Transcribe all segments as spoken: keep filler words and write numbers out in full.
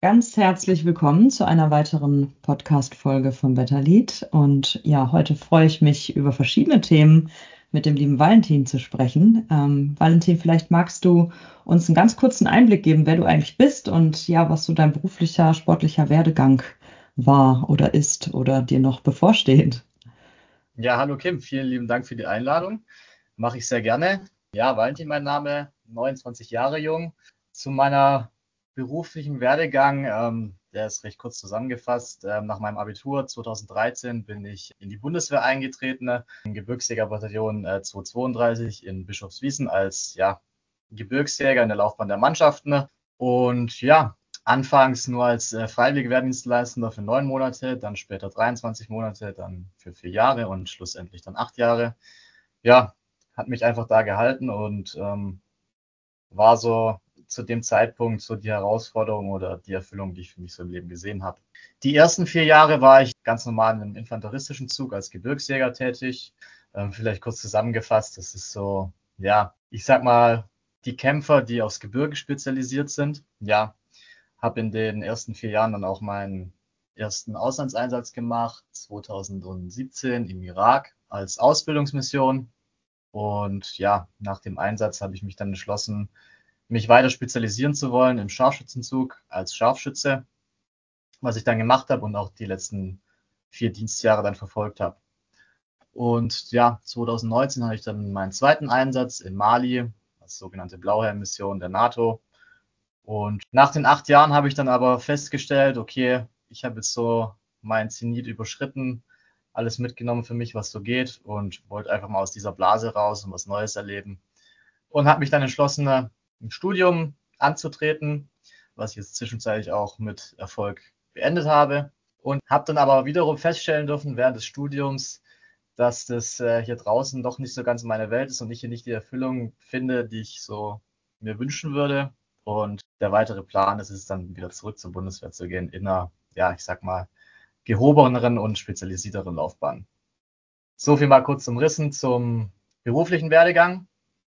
Ganz herzlich willkommen zu einer weiteren Podcast-Folge vom Wetterlied. Und ja, heute freue ich mich, über verschiedene Themen mit dem lieben Valentin zu sprechen. Ähm, Valentin, vielleicht magst du uns einen ganz kurzen Einblick geben, wer du eigentlich bist und ja, was so dein beruflicher, sportlicher Werdegang war oder ist oder dir noch bevorsteht. Ja, hallo Kim, vielen lieben Dank für die Einladung. Mache ich sehr gerne. Ja, Valentin mein Name, neunundzwanzig Jahre jung. Zu meiner beruflichen Werdegang, ähm, der ist recht kurz zusammengefasst. Ähm, nach meinem Abitur zweitausenddreizehn bin ich in die Bundeswehr eingetreten, im Gebirgsjägerbataillon äh, zweihundertzweiunddreißig in Bischofswiesen als ja, Gebirgsjäger in der Laufbahn der Mannschaften. Und ja, anfangs nur als äh, freiwilliger Wehrdienstleistender für neun Monate, dann später dreiundzwanzig Monate, dann für vier Jahre und schlussendlich dann acht Jahre. Ja, hat mich einfach da gehalten und ähm, war so zu dem Zeitpunkt so die Herausforderung oder die Erfüllung, die ich für mich so im Leben gesehen habe. Die ersten vier Jahre war ich ganz normal im infanteristischen Zug als Gebirgsjäger tätig. Ähm, vielleicht kurz zusammengefasst, das ist so, ja, ich sag mal, die Kämpfer, die aufs Gebirge spezialisiert sind. Ja, habe in den ersten vier Jahren dann auch meinen ersten Auslandseinsatz gemacht, zweitausendsiebzehn im Irak als Ausbildungsmission. Und ja, nach dem Einsatz habe ich mich dann entschlossen, mich weiter spezialisieren zu wollen im Scharfschützenzug als Scharfschütze, was ich dann gemacht habe und auch die letzten vier Dienstjahre dann verfolgt habe. Und ja, zweitausendneunzehn hatte ich dann meinen zweiten Einsatz in Mali, als sogenannte Blauhelm-Mission der NATO. Und nach den acht Jahren habe ich dann aber festgestellt, okay, ich habe jetzt so mein Zenit überschritten, alles mitgenommen für mich, was so geht und wollte einfach mal aus dieser Blase raus und was Neues erleben. Und habe mich dann entschlossen, ein Studium anzutreten, was ich jetzt zwischenzeitlich auch mit Erfolg beendet habe. Und habe dann aber wiederum feststellen dürfen während des Studiums, dass das äh, hier draußen doch nicht so ganz meine Welt ist und ich hier nicht die Erfüllung finde, die ich so mir wünschen würde. Und der weitere Plan ist es dann wieder zurück zur Bundeswehr zu gehen in einer, ja, ich sag mal, gehobeneren und spezialisierteren Laufbahn. So viel mal kurz zum Rissen zum beruflichen Werdegang.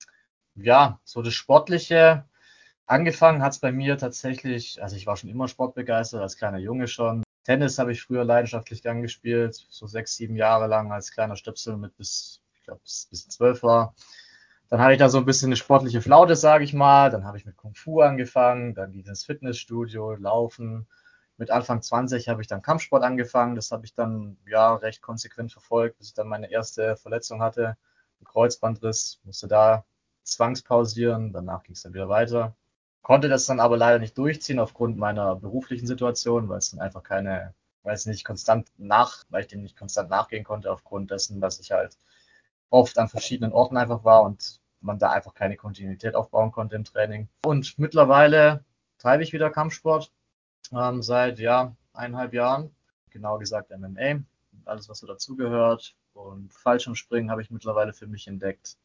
Ja, so das Sportliche. Angefangen hat es bei mir tatsächlich, also ich war schon immer sportbegeistert, als kleiner Junge schon. Tennis habe ich früher leidenschaftlich gern gespielt, so sechs, sieben Jahre lang als kleiner Stöpsel mit bis, ich glaube, bis, bis zwölf war. Dann hatte ich da so ein bisschen eine sportliche Flaute, sage ich mal. Dann habe ich mit Kung Fu angefangen, dann ging ins Fitnessstudio, Laufen. Mit Anfang zwanzig habe ich dann Kampfsport angefangen. Das habe ich dann ja recht konsequent verfolgt, bis ich dann meine erste Verletzung hatte, einen Kreuzbandriss, musste da zwangspausieren. Danach ging es dann wieder weiter. Konnte das dann aber leider nicht durchziehen aufgrund meiner beruflichen Situation, weil es dann einfach keine, weil es nicht konstant nach, weil ich dem nicht konstant nachgehen konnte aufgrund dessen, dass ich halt oft an verschiedenen Orten einfach war und man da einfach keine Kontinuität aufbauen konnte im Training. Und mittlerweile treibe ich wieder Kampfsport ähm, seit ja eineinhalb Jahren, genau gesagt M M A, alles was so dazugehört. Und Fallschirmspringen habe ich mittlerweile für mich entdeckt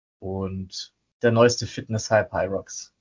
und der neueste Fitness-Hype Hyrox.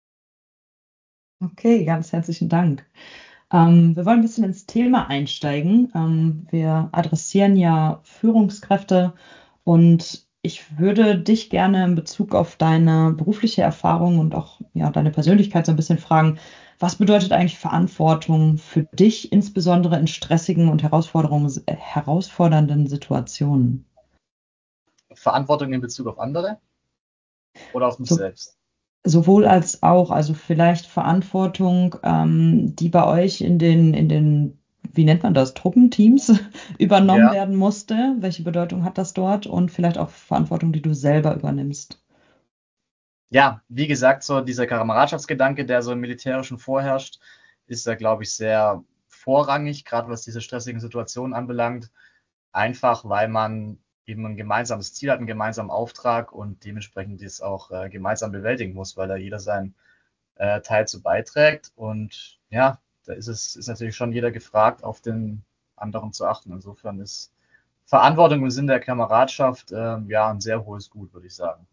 Okay, ganz herzlichen Dank. Ähm, wir wollen ein bisschen ins Thema einsteigen. Ähm, wir adressieren ja Führungskräfte und ich würde dich gerne in Bezug auf deine berufliche Erfahrung und auch ja, deine Persönlichkeit so ein bisschen fragen, was bedeutet eigentlich Verantwortung für dich, insbesondere in stressigen und Herausforderungen, äh, herausfordernden Situationen? Verantwortung in Bezug auf andere oder auf mich So, selbst? sowohl als auch, also vielleicht Verantwortung, ähm, die bei euch in den, in den, wie nennt man das, Truppenteams übernommen Ja, werden musste. Welche Bedeutung hat das dort? Und vielleicht auch Verantwortung, die du selber übernimmst. ja, wie gesagt, so dieser Kameradschaftsgedanke, der so im Militärischen vorherrscht, ist da, glaube ich, sehr vorrangig, gerade was diese stressigen Situationen anbelangt. Einfach, weil man eben ein gemeinsames Ziel hat, einen gemeinsamen Auftrag und dementsprechend dies auch äh, gemeinsam bewältigen muss, weil da jeder seinen äh, Teil zu beiträgt. Und ja, da ist es ist natürlich schon jeder gefragt, auf den anderen zu achten. Insofern ist Verantwortung im Sinne der Kameradschaft äh, ja ein sehr hohes Gut, würde ich sagen.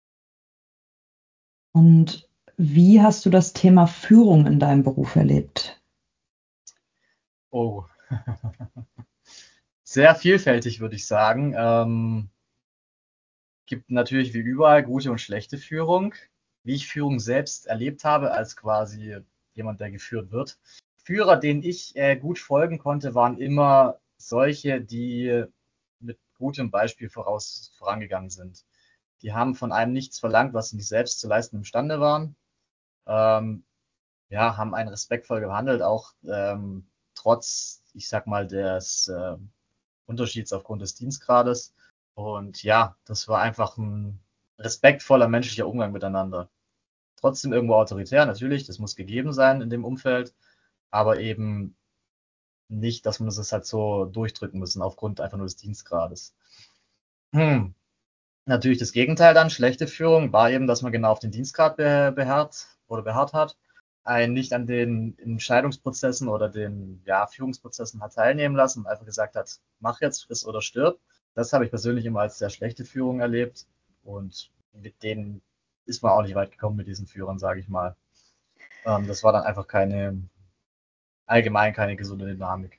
Und wie hast du das Thema Führung in deinem Beruf erlebt? Oh, sehr vielfältig, würde ich sagen. Ähm, gibt natürlich wie überall gute und schlechte Führung. Wie ich Führung selbst erlebt habe, als quasi jemand, der geführt wird. Führer, denen ich äh, gut folgen konnte, waren immer solche, die mit gutem Beispiel voraus vorangegangen sind. Die haben von einem nichts verlangt, was sie nicht selbst zu leisten imstande waren. Ähm, ja, haben einen respektvoll gehandelt, auch ähm, trotz, ich sag mal, des äh, Unterschieds aufgrund des Dienstgrades. Und ja, das war einfach ein respektvoller menschlicher Umgang miteinander. Trotzdem irgendwo autoritär, natürlich, das muss gegeben sein in dem Umfeld, aber eben nicht, dass man das halt so durchdrücken müssen aufgrund einfach nur des Dienstgrades. Hm. Natürlich das Gegenteil dann, schlechte Führung war eben, dass man genau auf den Dienstgrad beharrt oder beharrt hat, einen nicht an den Entscheidungsprozessen oder den ja, Führungsprozessen hat teilnehmen lassen und einfach gesagt hat, mach jetzt, friss oder stirb. Das habe ich persönlich immer als sehr schlechte Führung erlebt und mit denen ist man auch nicht weit gekommen mit diesen Führern, sage ich mal. Ähm, das war dann einfach keine, allgemein keine gesunde Dynamik.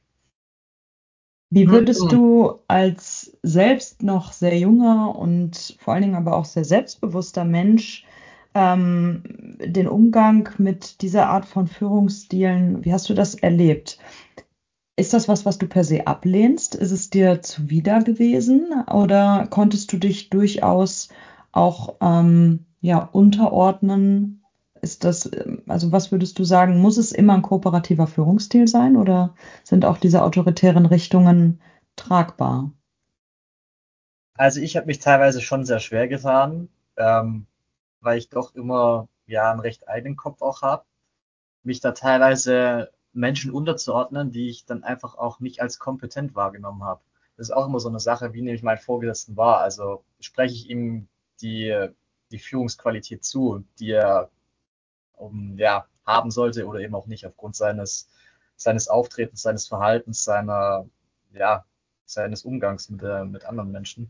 Wie würdest du als selbst noch sehr junger und vor allen Dingen aber auch sehr selbstbewusster Mensch ähm, den Umgang mit dieser Art von Führungsstilen, wie hast du das erlebt? Ist das was, was du per se ablehnst? Ist es dir zuwider gewesen oder konntest du dich durchaus auch ähm, ja, unterordnen? Ist das, ähm, also was würdest du sagen, muss es immer ein kooperativer Führungsstil sein oder sind auch diese autoritären Richtungen tragbar? Also ich habe mich teilweise schon sehr schwer getan, ähm, weil ich doch immer ja einen recht eigenen Kopf auch habe, mich da teilweise Menschen unterzuordnen, die ich dann einfach auch nicht als kompetent wahrgenommen habe. Das ist auch immer so eine Sache, wie nehme ich meinen Vorgesetzten wahr? Also spreche ich ihm die, die Führungsqualität zu, die er um, ja, haben sollte oder eben auch nicht aufgrund seines, seines Auftretens, seines Verhaltens, seiner, ja, seines Umgangs mit, äh, mit anderen Menschen.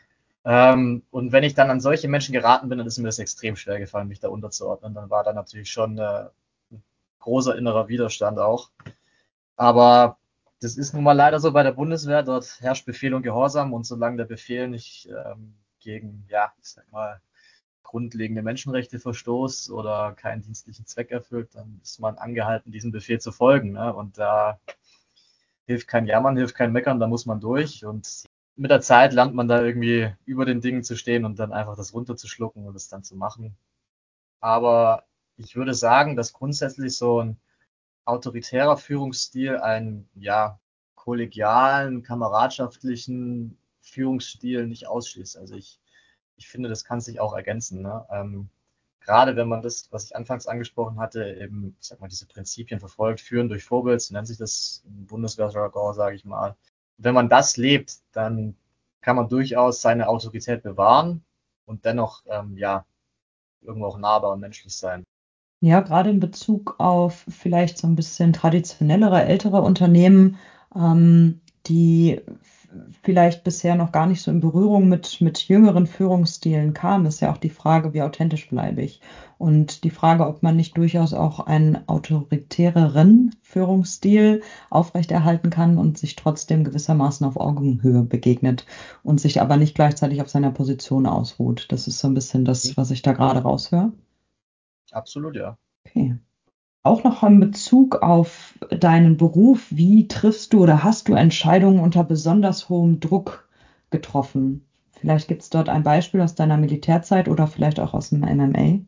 Ähm, und wenn ich dann an solche Menschen geraten bin, dann ist mir das extrem schwer gefallen, mich da unterzuordnen. Dann war da natürlich schon äh, ein großer innerer Widerstand auch. Aber das ist nun mal leider so bei der Bundeswehr. Dort herrscht Befehl und Gehorsam und solange der Befehl nicht ähm, gegen, ja, ich sag mal, grundlegende Menschenrechte verstoßt oder keinen dienstlichen Zweck erfüllt, dann ist man angehalten, diesem Befehl zu folgen. Ne? Und da hilft kein Jammern, hilft kein Meckern, da muss man durch. Und mit der Zeit lernt man da irgendwie über den Dingen zu stehen und dann einfach das runterzuschlucken und es dann zu machen. Aber ich würde sagen, dass grundsätzlich so ein autoritärer Führungsstil einen, ja, kollegialen, kameradschaftlichen Führungsstil nicht ausschließt. Also ich, ich finde, das kann sich auch ergänzen. Ne? Ähm, gerade wenn man das, was ich anfangs angesprochen hatte, eben, ich sag mal, diese Prinzipien verfolgt, führen durch Vorbild, so nennt sich das im Bundeswehrjargon, sage ich mal. Wenn man das lebt, dann kann man durchaus seine Autorität bewahren und dennoch, ähm, ja, irgendwo auch nahbar und menschlich sein. Ja, gerade in Bezug auf vielleicht so ein bisschen traditionellere, ältere Unternehmen, ähm, die f- vielleicht bisher noch gar nicht so in Berührung mit, mit jüngeren Führungsstilen kamen, ist ja auch die Frage, wie authentisch bleibe ich? Und die Frage, ob man nicht durchaus auch einen autoritäreren Führungsstil aufrechterhalten kann und sich trotzdem gewissermaßen auf Augenhöhe begegnet und sich aber nicht gleichzeitig auf seiner Position ausruht. Das ist so ein bisschen Mhm. das, was ich da gerade raushöre. Absolut, ja. Okay. Auch noch in Bezug auf deinen Beruf, wie triffst du oder hast du Entscheidungen unter besonders hohem Druck getroffen? Vielleicht gibt es dort ein Beispiel aus deiner Militärzeit oder vielleicht auch aus dem M M A.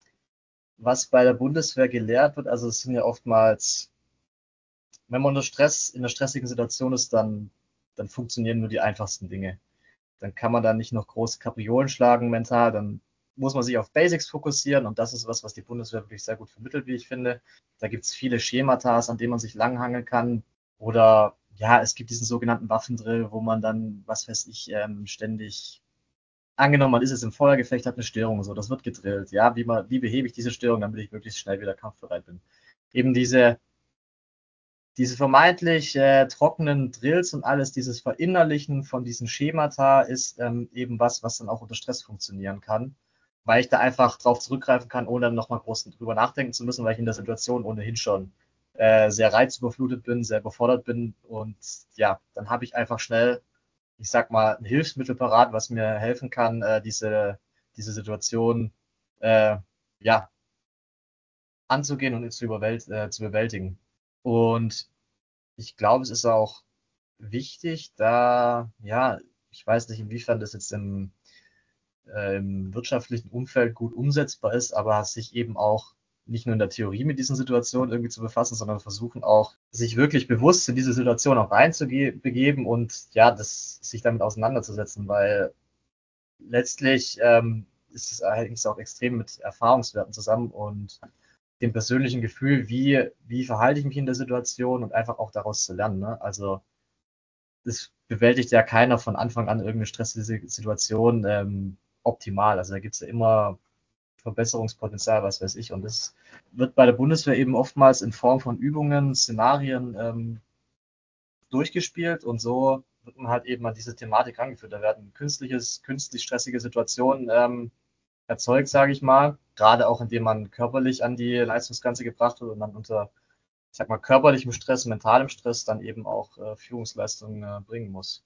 Was bei der Bundeswehr gelehrt wird, also es sind ja oftmals, wenn man unter Stress, in einer stressigen Situation ist, dann, dann funktionieren nur die einfachsten Dinge. Dann kann man da nicht noch große Kapriolen schlagen mental, dann muss man sich auf Basics fokussieren und das ist was, was die Bundeswehr wirklich sehr gut vermittelt, wie ich finde. Da gibt es viele Schemata, an denen man sich langhangeln kann oder ja, es gibt diesen sogenannten Waffendrill, wo man dann, was weiß ich, ähm, ständig angenommen, man ist jetzt im Feuergefecht, hat eine Störung, so, das wird gedrillt. Ja, wie man, wie behebe ich diese Störung, damit ich möglichst schnell wieder kampfbereit bin. Eben diese, diese vermeintlich äh, trockenen Drills und alles, dieses Verinnerlichen von diesen Schemata ist ähm, eben was, was dann auch unter Stress funktionieren kann, weil ich da einfach drauf zurückgreifen kann, ohne dann nochmal groß drüber nachdenken zu müssen, weil ich in der Situation ohnehin schon äh, sehr reizüberflutet bin, sehr überfordert bin und ja, dann habe ich einfach schnell, ich sag mal, ein Hilfsmittel parat, was mir helfen kann, äh, diese, diese Situation äh, ja, anzugehen und zu, überwält, äh, zu bewältigen. Und ich glaube, es ist auch wichtig, da, ja, ich weiß nicht, inwiefern das jetzt im, äh, im wirtschaftlichen Umfeld gut umsetzbar ist, aber sich eben auch nicht nur in der Theorie mit diesen Situationen irgendwie zu befassen, sondern versuchen auch, sich wirklich bewusst in diese Situation auch reinzubegeben und ja, das, sich damit auseinanderzusetzen, weil letztlich ähm, ist es allerdings auch extrem mit Erfahrungswerten zusammen und dem persönlichen Gefühl, wie, wie verhalte ich mich in der Situation und einfach auch daraus zu lernen. Ne? Also es bewältigt ja keiner von Anfang an irgendeine stressige Situation ähm, optimal. Also da gibt es ja immer Verbesserungspotenzial, was weiß ich. Und das wird bei der Bundeswehr eben oftmals in Form von Übungen, Szenarien ähm, durchgespielt und so wird man halt eben an diese Thematik rangeführt. Da werden künstliches, künstlich stressige Situationen ähm, erzeugt, sage ich mal. Gerade auch, indem man körperlich an die Leistungsgrenze gebracht wird und dann unter, ich sag mal, körperlichem Stress, mentalem Stress dann eben auch äh, Führungsleistungen äh, bringen muss.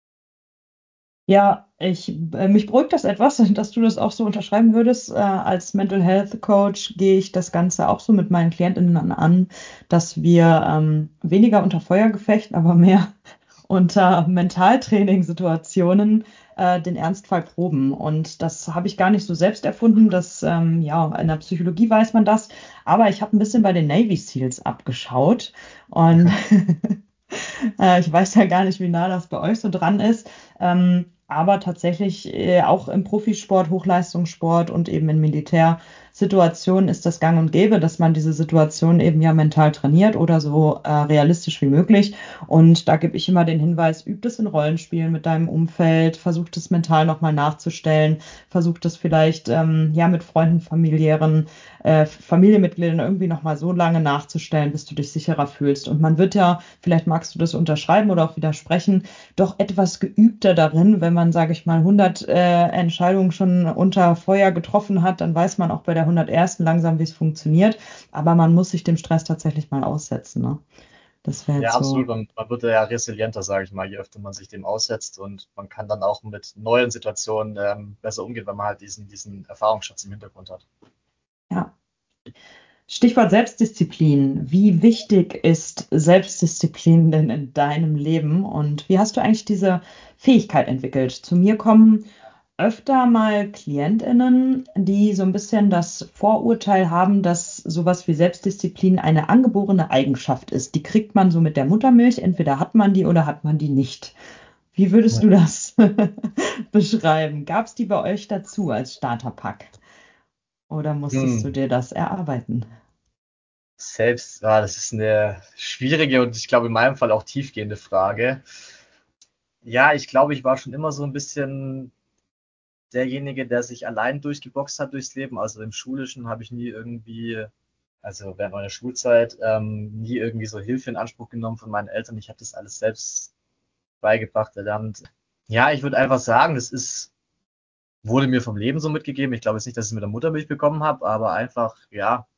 Ja, ich, äh, mich beruhigt das etwas, dass du das auch so unterschreiben würdest. Äh, als Mental Health Coach gehe ich das Ganze auch so mit meinen KlientInnen an, dass wir ähm, weniger unter Feuergefecht, aber mehr unter Mentaltraining-Situationen äh, den Ernstfall proben. Und das habe ich gar nicht so selbst erfunden. Das, ähm, ja, in der Psychologie weiß man das. Aber ich habe ein bisschen bei den Navy SEALs abgeschaut. Und äh, ich weiß ja gar nicht, wie nah das bei euch so dran ist. Ähm, aber tatsächlich äh, auch im Profisport, Hochleistungssport und eben in Militärsituationen ist das gang und gäbe, dass man diese Situation eben ja mental trainiert oder so äh, realistisch wie möglich. Und da gebe ich immer den Hinweis, üb das in Rollenspielen mit deinem Umfeld, versuch das mental nochmal nachzustellen, versuch das vielleicht ähm, ja mit Freunden, familiären äh, Familienmitgliedern irgendwie nochmal so lange nachzustellen, bis du dich sicherer fühlst. Und man wird ja, vielleicht magst du das unterschreiben oder auch widersprechen, doch etwas geübter darin, wenn man, sage ich mal, hundert äh, Entscheidungen schon unter Feuer getroffen hat, dann weiß man auch bei der hundertersten langsam, wie es funktioniert. Aber man muss sich dem Stress tatsächlich mal aussetzen. Ne? Das wäre Ja, jetzt absolut. so. Man, man wird ja resilienter, sage ich mal, je öfter man sich dem aussetzt und man kann dann auch mit neuen Situationen ähm, besser umgehen, wenn man halt diesen, diesen Erfahrungsschatz im Hintergrund hat. Ja. Stichwort Selbstdisziplin. Wie wichtig ist Selbstdisziplin denn in deinem Leben und wie hast du eigentlich diese Fähigkeit entwickelt? Zu mir kommen öfter mal KlientInnen, die so ein bisschen das Vorurteil haben, dass sowas wie Selbstdisziplin eine angeborene Eigenschaft ist. Die kriegt man so mit der Muttermilch, entweder hat man die oder hat man die nicht. Wie würdest Ja. du das beschreiben? Gab es die bei euch dazu als Starterpack oder musstest du Hm. dir das erarbeiten? Selbst, ja, das ist eine schwierige und ich glaube in meinem Fall auch tiefgehende Frage. Ja, ich glaube, ich war schon immer so ein bisschen derjenige, der sich allein durchgeboxt hat durchs Leben. Also im Schulischen habe ich nie irgendwie, also während meiner Schulzeit, ähm, nie irgendwie so Hilfe in Anspruch genommen von meinen Eltern. Ich habe das alles selbst beigebracht, erlernt. Ja, ich würde einfach sagen, das ist, wurde mir vom Leben so mitgegeben. Ich glaube jetzt nicht, dass ich es mit der Muttermilch bekommen habe, aber einfach, ja,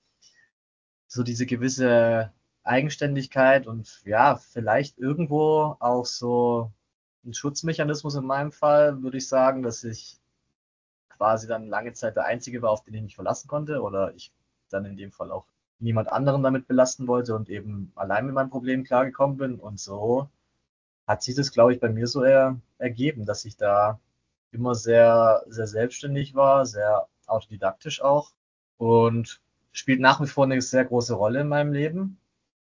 so diese gewisse Eigenständigkeit und ja, vielleicht irgendwo auch so ein Schutzmechanismus in meinem Fall, würde ich sagen, dass ich quasi dann lange Zeit der Einzige war, auf den ich mich verlassen konnte oder ich dann in dem Fall auch niemand anderen damit belasten wollte und eben allein mit meinem Problem klargekommen bin. Und so hat sich das, glaube ich, bei mir so eher ergeben, dass ich da immer sehr, sehr selbstständig war, sehr autodidaktisch auch und spielt nach wie vor eine sehr große Rolle in meinem Leben.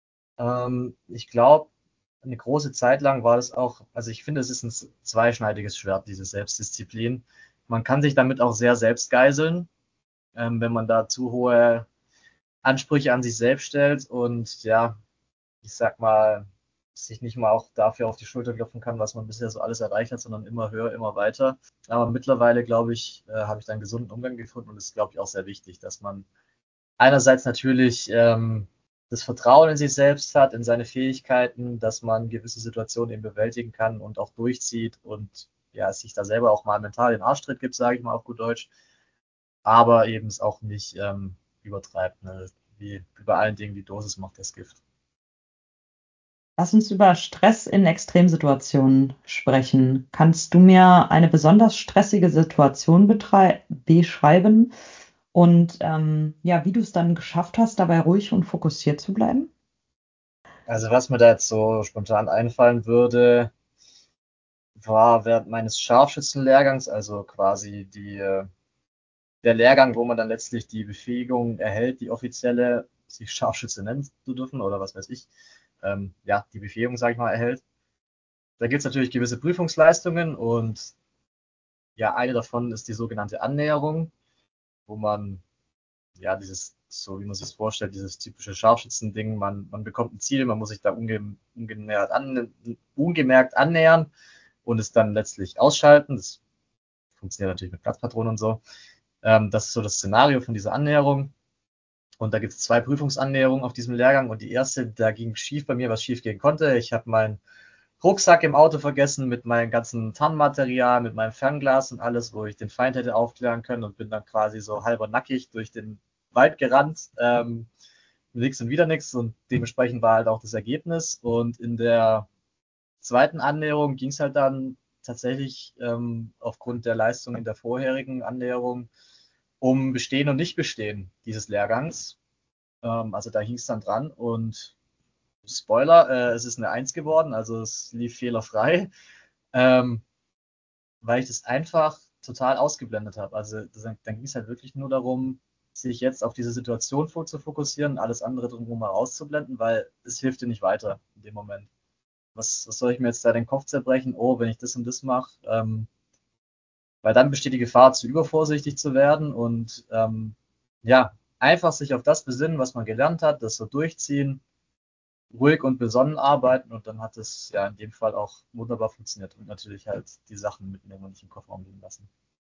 Ähm, ich glaube, eine große Zeit lang war das auch, also ich finde, es ist ein zweischneidiges Schwert, diese Selbstdisziplin. Man kann sich damit auch sehr selbst geiseln, ähm, wenn man da zu hohe Ansprüche an sich selbst stellt und ja, ich sag mal, sich nicht mal auch dafür auf die Schulter klopfen kann, was man bisher so alles erreicht hat, sondern immer höher, immer weiter. Aber mittlerweile, glaube ich, äh, habe ich da einen gesunden Umgang gefunden und das ist, glaube ich, auch sehr wichtig, dass man einerseits natürlich ähm, das Vertrauen in sich selbst hat, in seine Fähigkeiten, dass man gewisse Situationen eben bewältigen kann und auch durchzieht und ja, sich da selber auch mal mental den Arschtritt gibt, sage ich mal auf gut Deutsch, aber eben es auch nicht ähm, übertreibt. Ne? Wie, wie bei allen Dingen, die Dosis macht das Gift. Lass uns über Stress in Extremsituationen sprechen. Kannst du mir eine besonders stressige Situation betrei- beschreiben und ähm, ja, wie du es dann geschafft hast, dabei ruhig und fokussiert zu bleiben? Also was mir da jetzt so spontan einfallen würde, war während meines Scharfschützenlehrgangs, also quasi die, äh, der Lehrgang, wo man dann letztlich die Befähigung erhält, die offizielle, sich Scharfschütze nennen zu dürfen oder was weiß ich, ähm, ja, die Befähigung, sage ich mal, erhält. Da gibt es natürlich gewisse Prüfungsleistungen und ja, eine davon ist die sogenannte Annäherung, wo man, ja, dieses, so wie man sich das vorstellt, dieses typische Scharfschützen-Ding, man, man bekommt ein Ziel, man muss sich da unge, ungemerkt, an, ungemerkt annähern und es dann letztlich ausschalten. Das funktioniert natürlich mit Platzpatronen und so. Ähm, das ist so das Szenario von dieser Annäherung. Und da gibt es zwei Prüfungsannäherungen auf diesem Lehrgang. Und die erste, da ging schief bei mir, was schief gehen konnte. Ich habe meinen Rucksack im Auto vergessen mit meinem ganzen Tarnmaterial, mit meinem Fernglas und alles, wo ich den Feind hätte aufklären können und bin dann quasi so halber nackig durch den Wald gerannt. Ähm, nix und wieder nix und dementsprechend war halt auch das Ergebnis. Und in der zweiten Annäherung ging es halt dann tatsächlich ähm, aufgrund der Leistung in der vorherigen Annäherung um Bestehen und Nicht-Bestehen dieses Lehrgangs. Ähm, also da hing es dann dran und Spoiler, äh, es ist eine Eins geworden, also es lief fehlerfrei, ähm, weil ich das einfach total ausgeblendet habe. Also das, dann ging es halt wirklich nur darum, sich jetzt auf diese Situation zu fokussieren, alles andere drumherum mal auszublenden, weil es hilft dir nicht weiter in dem Moment. Was, was soll ich mir jetzt da den Kopf zerbrechen? Oh, wenn ich das und das mache, ähm, weil dann besteht die Gefahr, zu übervorsichtig zu werden und ähm, ja, einfach sich auf das besinnen, was man gelernt hat, das so durchziehen, ruhig und besonnen arbeiten und dann hat es ja in dem Fall auch wunderbar funktioniert und natürlich halt die Sachen mitnehmen und nicht im Kofferraum liegen lassen.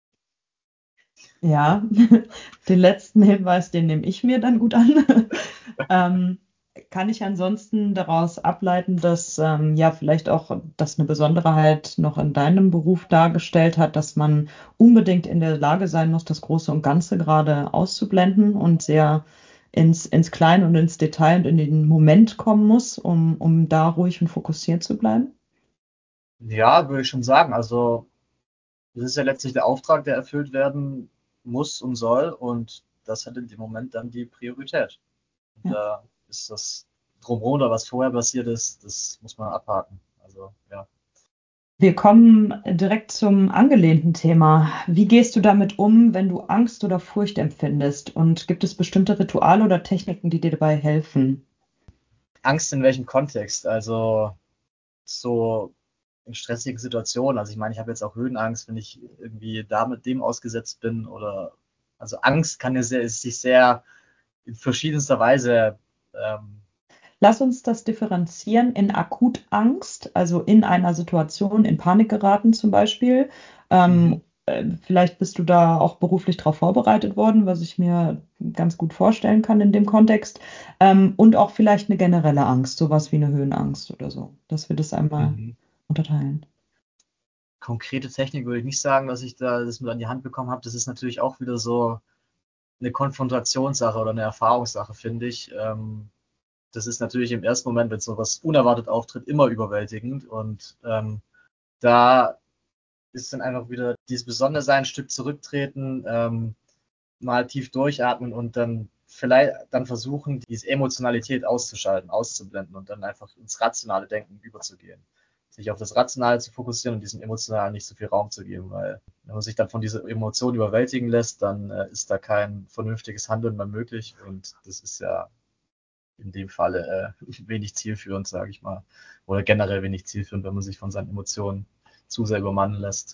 Ja, den letzten Hinweis, den nehme ich mir dann gut an. ähm, Kann ich ansonsten daraus ableiten, dass ähm, ja vielleicht auch das eine Besonderheit noch in deinem Beruf dargestellt hat, dass man unbedingt in der Lage sein muss, das Große und Ganze gerade auszublenden und sehr ins, ins Kleine und ins Detail und in den Moment kommen muss, um, um da ruhig und fokussiert zu bleiben? Ja, würde ich schon sagen. Also das ist ja letztlich der Auftrag, der erfüllt werden muss und soll und das hat in dem Moment dann die Priorität. Und Ja. da ist das Drumherum oder was vorher passiert ist, das muss man abhaken. Also ja. Wir kommen direkt zum angelehnten Thema. Wie gehst du damit um, wenn du Angst oder Furcht empfindest? Und gibt es bestimmte Rituale oder Techniken, die dir dabei helfen? Angst in welchem Kontext? Also so in stressigen Situationen. Also ich meine, ich habe jetzt auch Höhenangst, wenn ich irgendwie da mit dem ausgesetzt bin oder also Angst kann ja sehr, sich sehr in verschiedenster Weise ähm, Lass uns das differenzieren in Akutangst, also in einer Situation in Panik geraten zum Beispiel. mhm, Ähm, äh, vielleicht bist du da auch beruflich darauf vorbereitet worden, was ich mir ganz gut vorstellen kann in dem Kontext. Ähm, und auch vielleicht eine generelle Angst, sowas wie eine Höhenangst oder so, dass wir das einmal mhm. unterteilen. Konkrete Technik würde ich nicht sagen, dass ich da das mit an die Hand bekommen habe. Das ist natürlich auch wieder so eine Konfrontationssache oder eine Erfahrungssache, finde ich. Ähm, das ist natürlich im ersten Moment, wenn sowas unerwartet auftritt, immer überwältigend und ähm, da ist dann einfach wieder dieses Besondersein, ein Stück zurücktreten, ähm, mal tief durchatmen und dann vielleicht dann versuchen, diese Emotionalität auszuschalten, auszublenden und dann einfach ins rationale Denken überzugehen. Sich auf das Rationale zu fokussieren und diesem Emotionalen nicht so viel Raum zu geben, weil wenn man sich dann von dieser Emotion überwältigen lässt, dann äh, ist da kein vernünftiges Handeln mehr möglich und das ist ja in dem Falle äh, wenig zielführend, sage ich mal, oder generell wenig zielführend, wenn man sich von seinen Emotionen zu sehr übermannen lässt.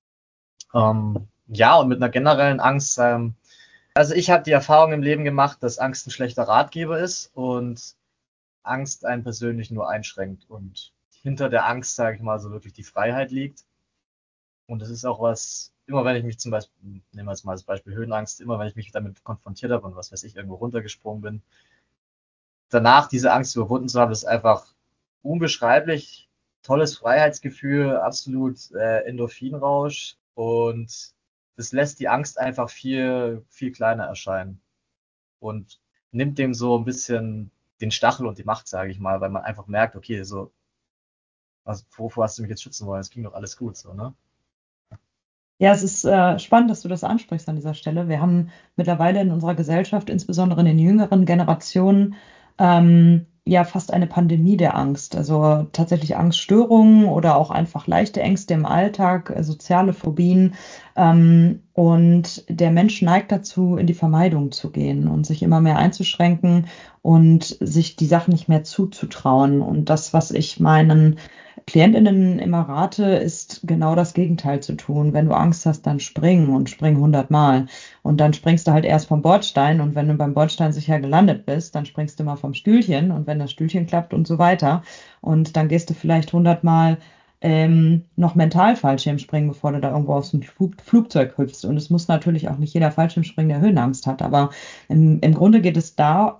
Ähm, ja, und mit einer generellen Angst, ähm, also ich habe die Erfahrung im Leben gemacht, dass Angst ein schlechter Ratgeber ist und Angst einen persönlich nur einschränkt und hinter der Angst, sage ich mal, so wirklich die Freiheit liegt. Und das ist auch was, immer wenn ich mich zum Beispiel, nehmen wir jetzt mal das Beispiel Höhenangst, immer wenn ich mich damit konfrontiert habe und was weiß ich, irgendwo runtergesprungen bin, danach diese Angst überwunden zu haben, ist einfach unbeschreiblich, tolles Freiheitsgefühl, absolut äh, Endorphinrausch und das lässt die Angst einfach viel, viel kleiner erscheinen und nimmt dem so ein bisschen den Stachel und die Macht, sage ich mal, weil man einfach merkt, okay, so, was, wovor hast du mich jetzt schützen wollen? Es ging doch alles gut, so, ne? Ja, es ist äh, spannend, dass du das ansprichst an dieser Stelle. Wir haben mittlerweile in unserer Gesellschaft, insbesondere in den jüngeren Generationen, ähm, ja fast eine Pandemie der Angst. Also tatsächlich Angststörungen oder auch einfach leichte Ängste im Alltag, äh, soziale Phobien. Ähm, und der Mensch neigt dazu, in die Vermeidung zu gehen und sich immer mehr einzuschränken und sich die Sachen nicht mehr zuzutrauen. Und das, was ich meinen KlientInnen immer rate, ist genau das Gegenteil zu tun. Wenn du Angst hast, dann spring und spring hundertmal. Und dann springst du halt erst vom Bordstein und wenn du beim Bordstein sicher gelandet bist, dann springst du mal vom Stühlchen und wenn das Stühlchen klappt und so weiter. Und dann gehst du vielleicht hundertmal ähm, noch mental Fallschirmspringen, bevor du da irgendwo aus dem Flug Flugzeug hüpfst. Und es muss natürlich auch nicht jeder Fallschirmspringen, der Höhenangst hat, aber im, im Grunde geht es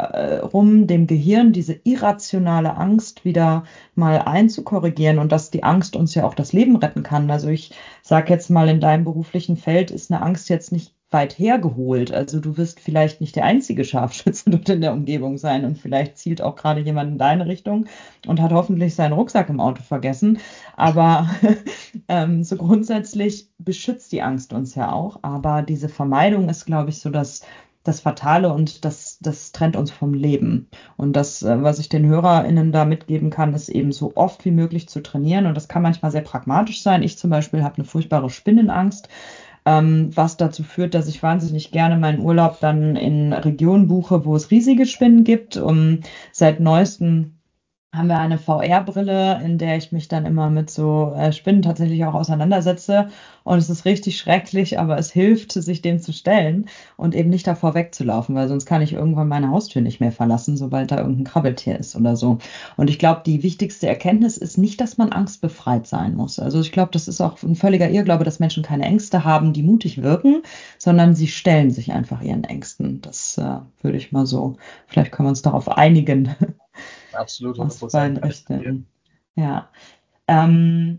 darum, dem Gehirn diese irrationale Angst wieder mal einzukorrigieren und dass die Angst uns ja auch das Leben retten kann. Also ich sage jetzt mal, in deinem beruflichen Feld ist eine Angst jetzt nicht weit hergeholt. Also du wirst vielleicht nicht der einzige Scharfschütze dort in der Umgebung sein und vielleicht zielt auch gerade jemand in deine Richtung und hat hoffentlich seinen Rucksack im Auto vergessen. Aber ähm, so grundsätzlich beschützt die Angst uns ja auch. Aber diese Vermeidung ist, glaube ich, so das, das Fatale und das, das trennt uns vom Leben. Und das, äh, was ich den HörerInnen da mitgeben kann, ist eben so oft wie möglich zu trainieren. Und das kann manchmal sehr pragmatisch sein. Ich zum Beispiel habe eine furchtbare Spinnenangst, ähm, was dazu führt, dass ich wahnsinnig gerne meinen Urlaub dann in Regionen buche, wo es riesige Spinnen gibt. Um, seit neuestem haben wir eine V R-Brille, in der ich mich dann immer mit so äh, Spinnen tatsächlich auch auseinandersetze. Und es ist richtig schrecklich, aber es hilft, sich dem zu stellen und eben nicht davor wegzulaufen, weil sonst kann ich irgendwann meine Haustür nicht mehr verlassen, sobald da irgendein Krabbeltier ist oder so. Und ich glaube, die wichtigste Erkenntnis ist nicht, dass man angstbefreit sein muss. Also ich glaube, das ist auch ein völliger Irrglaube, dass Menschen keine Ängste haben, die mutig wirken, sondern sie stellen sich einfach ihren Ängsten. Das äh, würde ich mal so, vielleicht können wir uns darauf einigen. Absolut, hundert Aus Prozent beiden kann ich empfehlen. Richtungen. Ja. Ähm,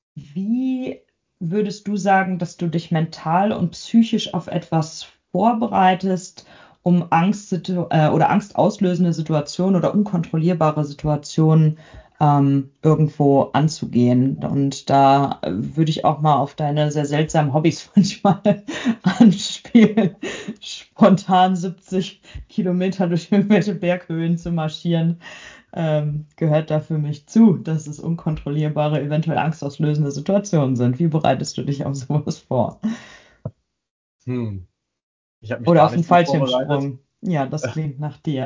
wie würdest du sagen, dass du dich mental und psychisch auf etwas vorbereitest, um Angst äh, oder angstauslösende Situationen oder unkontrollierbare Situationen ähm, irgendwo anzugehen? Und da äh, würde ich auch mal auf deine sehr seltsamen Hobbys manchmal anspielen, spontan siebzig Kilometer durch irgendwelche Berghöhen zu marschieren, ähm, gehört da für mich zu, dass es unkontrollierbare, eventuell angstauslösende Situationen sind. Wie bereitest du dich auf sowas vor? Hm. Ich habe mich Oder gar auf einen nicht gut vorbereitet. Fallschirmsprung. Ja, das klingt nach dir.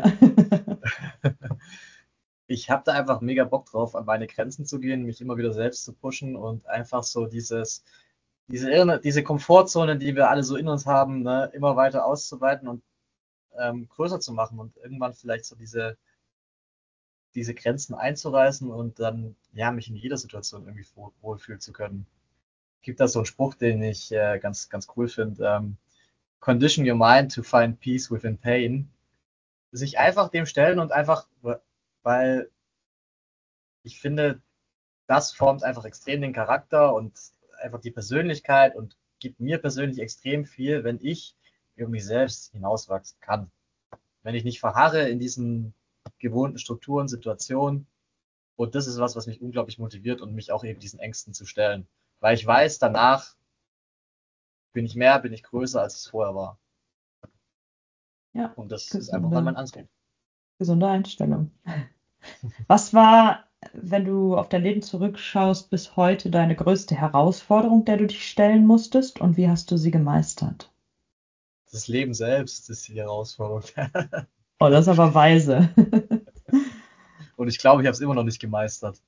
Ich habe da einfach mega Bock drauf, an meine Grenzen zu gehen, mich immer wieder selbst zu pushen und einfach so dieses, diese, Irre- diese Komfortzone, die wir alle so in uns haben, ne, immer weiter auszuweiten und ähm, größer zu machen und irgendwann vielleicht so diese, diese Grenzen einzureißen und dann ja mich in jeder Situation irgendwie wohl- wohlfühlen zu können. Gibt da so einen Spruch, den ich äh, ganz, ganz cool finde. Ähm, Condition your mind to find peace within pain. Sich einfach dem stellen und einfach, weil ich finde, das formt einfach extrem den Charakter und einfach die Persönlichkeit und gibt mir persönlich extrem viel, wenn ich über mich selbst hinauswachsen kann. Wenn ich nicht verharre in diesen gewohnten Strukturen, Situationen. Und das ist was, was mich unglaublich motiviert und mich auch eben diesen Ängsten zu stellen. Weil ich weiß, danach bin ich mehr, bin ich größer, als es vorher war. Ja, Und das ist einfach dann gesunde, mein Antrieb. gesunde Einstellung. Was war, wenn du auf dein Leben zurückschaust, bis heute deine größte Herausforderung, der du dich stellen musstest, und wie hast du sie gemeistert? Das Leben selbst ist die Herausforderung. Oh, das ist aber weise. Und ich glaube, ich habe es immer noch nicht gemeistert.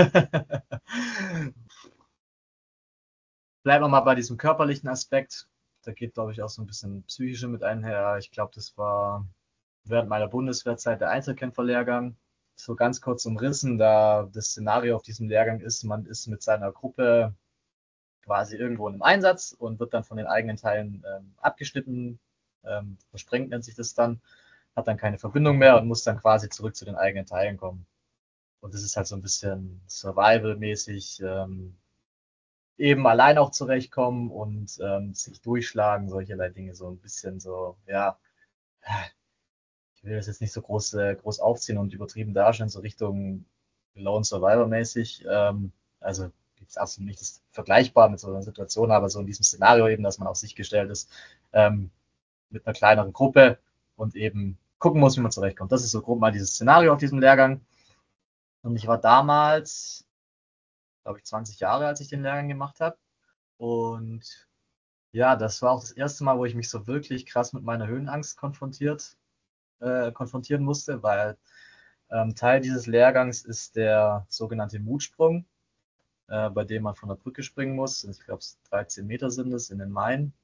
Bleiben wir mal bei diesem körperlichen Aspekt. Da geht, glaube ich, auch so ein bisschen psychische mit einher. Ich glaube, das war während meiner Bundeswehrzeit der Einzelkämpferlehrgang. So ganz kurz umrissen, da das Szenario auf diesem Lehrgang ist, man ist mit seiner Gruppe quasi irgendwo in einem Einsatz und wird dann von den eigenen Teilen ähm, abgeschnitten, ähm, versprengt nennt sich das dann, hat dann keine Verbindung mehr und muss dann quasi zurück zu den eigenen Teilen kommen. Und das ist halt so ein bisschen Survival-mäßig, ähm, eben allein auch zurechtkommen und ähm, sich durchschlagen, solcherlei Dinge, so ein bisschen so, ja, ich will das jetzt nicht so groß, äh, groß aufziehen und übertrieben darstellen, so Richtung Lone Survivor-mäßig. Ähm, also jetzt absolut nicht das vergleichbar mit so einer Situation, aber so in diesem Szenario eben, dass man auf sich gestellt ist, ähm, mit einer kleineren Gruppe und eben gucken muss, wie man zurechtkommt. Das ist so grob mal dieses Szenario auf diesem Lehrgang. Und ich war damals, glaube ich, zwanzig Jahre, als ich den Lehrgang gemacht habe. Und ja, das war auch das erste Mal, wo ich mich so wirklich krass mit meiner Höhenangst konfrontiert, äh, konfrontieren musste, weil ähm, Teil dieses Lehrgangs ist der sogenannte Mutsprung, äh, bei dem man von der Brücke springen muss. Ich glaube, dreizehn Meter sind es in den Main.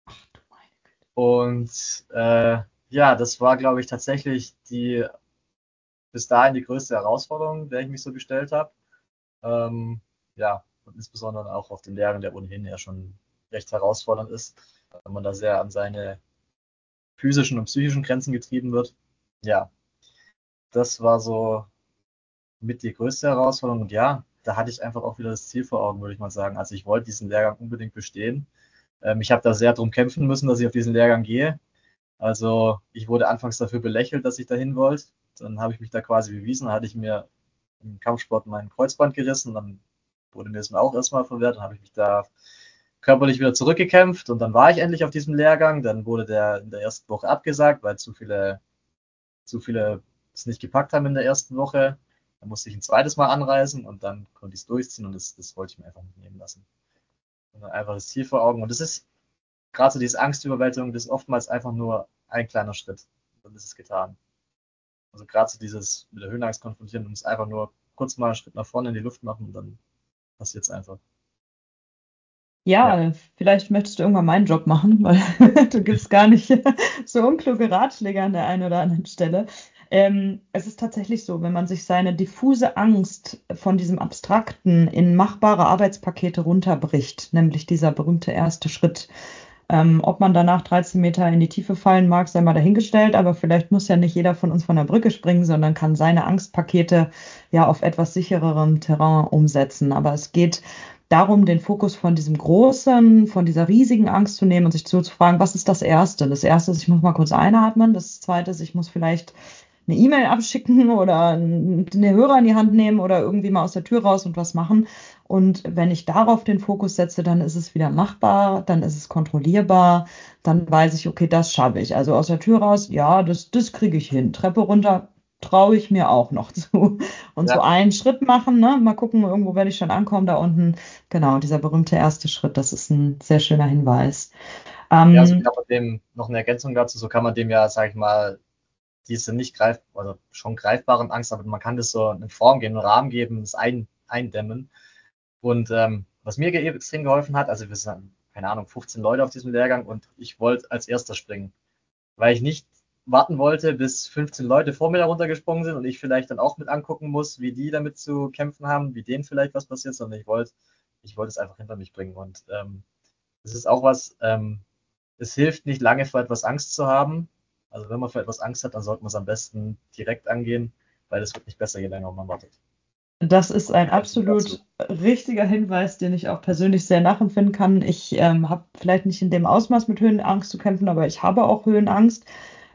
Und äh, ja, das war, glaube ich, tatsächlich die bis dahin die größte Herausforderung, der ich mich so gestellt habe. Ähm, ja, und insbesondere auch auf den Lehrgang, der ohnehin ja schon recht herausfordernd ist, wenn man da sehr an seine physischen und psychischen Grenzen getrieben wird. Ja, das war so mit die größte Herausforderung. Und ja, da hatte ich einfach auch wieder das Ziel vor Augen, würde ich mal sagen. Also ich wollte diesen Lehrgang unbedingt bestehen. Ähm, ich habe da sehr drum kämpfen müssen, dass ich auf diesen Lehrgang gehe. Also ich wurde anfangs dafür belächelt, dass ich dahin wollte. Dann habe ich mich da quasi bewiesen, dann hatte ich mir im Kampfsport mein Kreuzband gerissen, dann wurde mir das auch erstmal verwehrt, dann habe ich mich da körperlich wieder zurückgekämpft und dann war ich endlich auf diesem Lehrgang. Dann wurde der in der ersten Woche abgesagt, weil zu viele, zu viele es nicht gepackt haben in der ersten Woche. Dann musste ich ein zweites Mal anreisen und dann konnte ich es durchziehen und das, das wollte ich mir einfach nicht nehmen lassen. Und dann einfach das Ziel vor Augen. Und das ist gerade so diese Angstüberwältigung, das ist oftmals einfach nur ein kleiner Schritt. Und dann ist es getan. Also gerade so dieses mit der Höhenangst konfrontieren und es einfach nur kurz mal einen Schritt nach vorne in die Luft machen und dann passiert es einfach. Ja. Ja, vielleicht möchtest du irgendwann meinen Job machen, weil du gibst gar nicht so unkluge Ratschläge an der einen oder anderen Stelle. Ähm, es ist tatsächlich so, wenn man sich seine diffuse Angst von diesem Abstrakten in machbare Arbeitspakete runterbricht, nämlich dieser berühmte erste Schritt, ähm, ob man danach dreizehn Meter in die Tiefe fallen mag, sei mal dahingestellt, aber vielleicht muss ja nicht jeder von uns von der Brücke springen, sondern kann seine Angstpakete ja auf etwas sichererem Terrain umsetzen. Aber es geht darum, den Fokus von diesem großen, von dieser riesigen Angst zu nehmen und sich zu, zu fragen, was ist das Erste? Das Erste ist, ich muss mal kurz einatmen. Das Zweite ist, ich muss vielleicht eine E-Mail abschicken oder eine Hörer in die Hand nehmen oder irgendwie mal aus der Tür raus und was machen. Und wenn ich darauf den Fokus setze, dann ist es wieder machbar, dann ist es kontrollierbar, dann weiß ich, okay, das schaffe ich. Also aus der Tür raus, ja, das, das kriege ich hin. Treppe runter traue ich mir auch noch zu. Und so Ja, einen Schritt machen, ne? Mal gucken, irgendwo werde ich schon ankommen da unten. Genau, dieser berühmte erste Schritt, das ist ein sehr schöner Hinweis. ja, also Ähm, kann man dem noch eine Ergänzung dazu, so kann man dem ja, sage ich mal, diese nicht greif, also schon greifbaren Angst, aber man kann das so eine Form geben, einen Rahmen geben, das ein, eindämmen. Und ähm, was mir ge extrem geholfen hat, also wir sind, keine Ahnung, fünfzehn Leute auf diesem Lehrgang und ich wollte als erster springen, weil ich nicht warten wollte, bis fünfzehn Leute vor mir da runtergesprungen sind und ich vielleicht dann auch mit angucken muss, wie die damit zu kämpfen haben, wie denen vielleicht was passiert, sondern ich wollte, ich wollte es einfach hinter mich bringen. Und ähm, das ist auch was, ähm, es hilft nicht lange vor etwas Angst zu haben. Also wenn man vor etwas Angst hat, dann sollte man es am besten direkt angehen, weil es wird nicht besser, je länger man wartet. Das ist ein Ergänzung dazu. absolut richtiger Hinweis, den ich auch persönlich sehr nachempfinden kann. Ich ähm, habe vielleicht nicht in dem Ausmaß mit Höhenangst zu kämpfen, aber ich habe auch Höhenangst.